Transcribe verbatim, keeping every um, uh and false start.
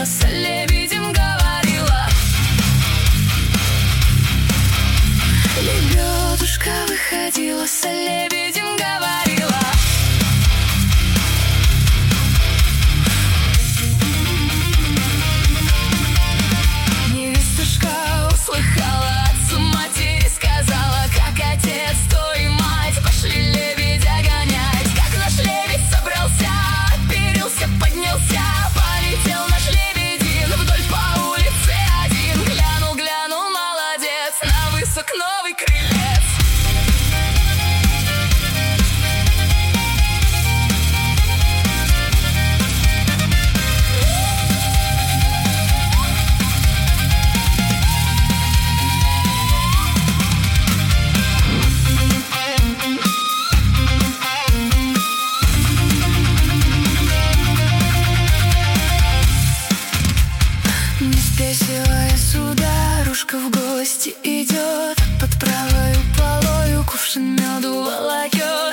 выходила, с лебедем говорила. Лебедушка выходила, с лебедем говорила. Невестушка услыхала, отцу матери сказала, как отец, то и мать пошли лебедя гонять. Как наш лебедь собрался, оперился, поднялся, полетел наш лебедин вдоль по улице один. Глянул, глянул, молодец, на высок новый крылец. Веселая сударушка в гости идет, под правою полою кувшин меду волокет.